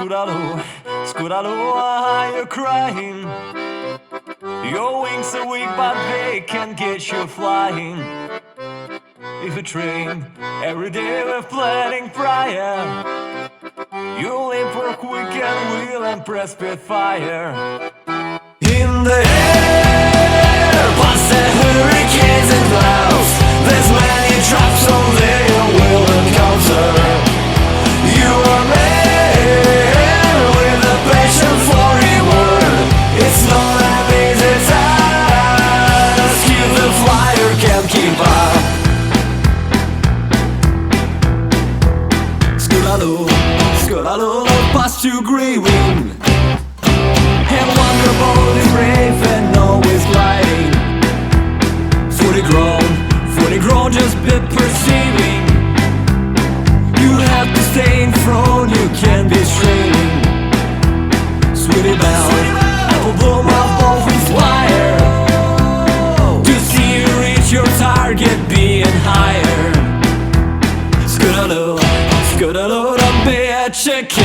Scootaloo, Scootaloo, why are you crying? Your wings are weak but they can get you flying. If you train every day with planning prior, you live for quick and will and press with fire. In the air, past the hurricanes and clouds, there's many traps only you will encounter. You are made with a passion for reward. It's not an easy task if the flyer can't keep up. Scootaloo, Scootaloo, past you grieving, and wonderfully brave and always gliding. Fully grown, just be perceiving. You have to stay in front, you can't be straining. Sweetie Belle, apple bloom of both inspire to see you reach your target being higher. Scootaloo, Scootaloo, don't be a chicken.